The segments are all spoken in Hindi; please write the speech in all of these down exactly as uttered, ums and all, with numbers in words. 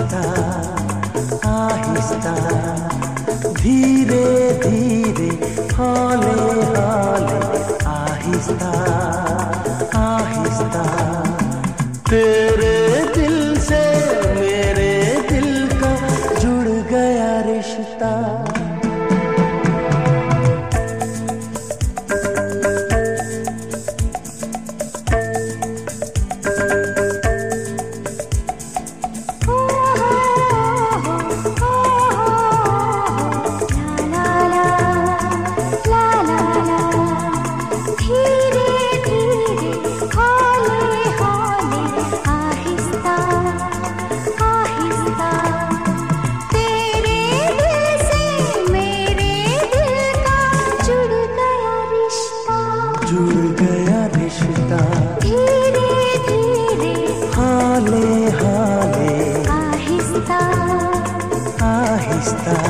आहिस्ता आहिस्ता धीरे धीरे हौले हौले आहिस्ता आहिस्ता तेरे दिल से मेरे दिल का जुड़ गया रिश्ता। जुड़ गया रिश्ता धीरे धीरे हाले हाले आहिस्ता आहिस्ता।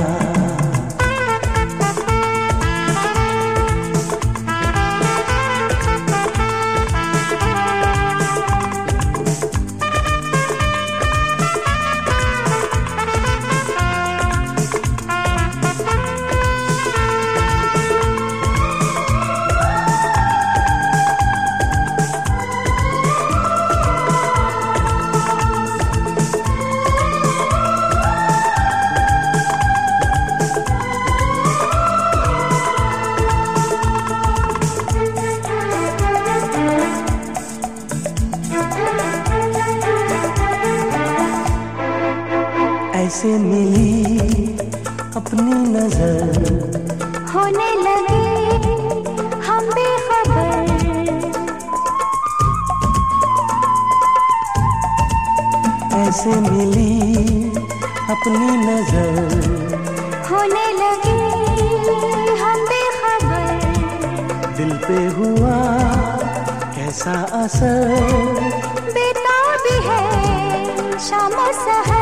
ऐसे मिली अपनी नजर होने लगे हम बेखबर। ऐसे मिली अपनी नजर होने लगे हम बेखबर। दिल पे हुआ कैसा असर बेताब है शाम सहर।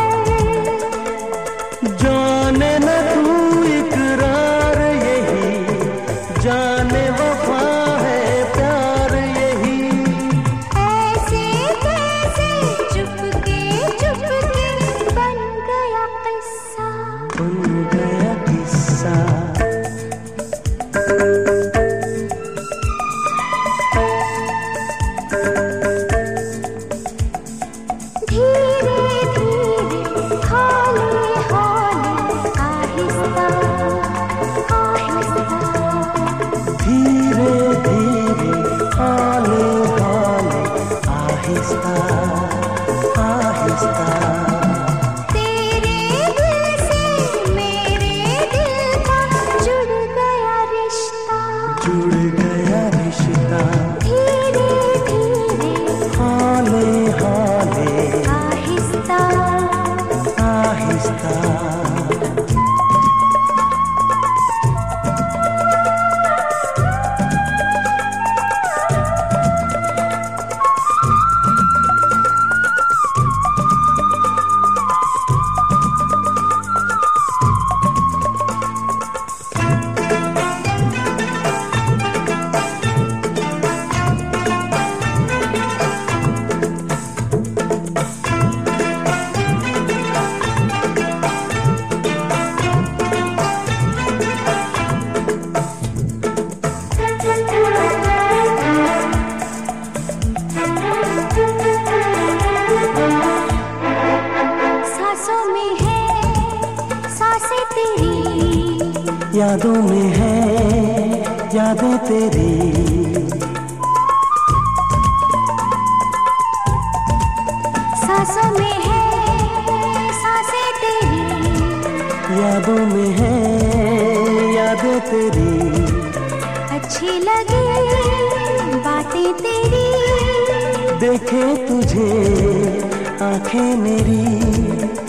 जाने न तू इकरार यही जाने वफा है प्यार यही। ऐसे कैसे चुपके चुपके बन गया किस्सा बन गया किस्सा। धीरे धीरे हौले हौले आहिस्ता आहिस्ता धीरे धीरे हौले हौले आहिस्ता आहिस्ता। तेरे दिल से मेरे दिल का जुड़ गया रिश्ता जुड़ गया रिश्ता धीरे धीरे हौले हौले आहिस्ता आहिस्ता। सांसों में है सांसें तेरी यादों में है यादें तेरी। सांसों में है सांसें तेरी यादों में है यादें तेरी। अच्छी लगे बातें तेरी देखे तुझे आंखें मेरी